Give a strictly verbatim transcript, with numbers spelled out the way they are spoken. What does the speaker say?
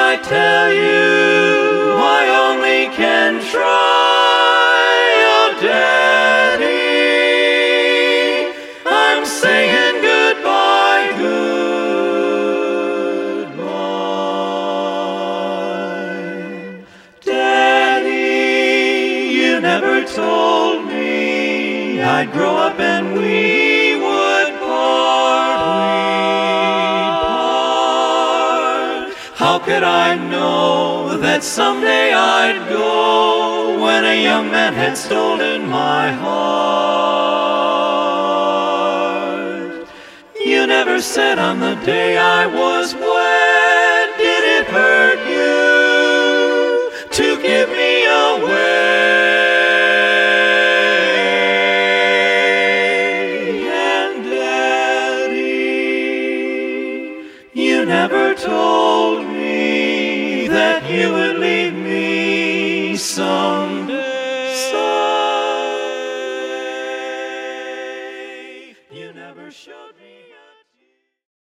I tell you, I only can try. Oh, Daddy, I'm saying goodbye, goodbye. Daddy, you never told me I'd grow up and we would part, we'd part. How could I know that someday I'd go when a young man had stolen my heart? You never said on the day I was wed, did it hurt you to give me away? You never told me that you would leave me someday. someday. You never showed me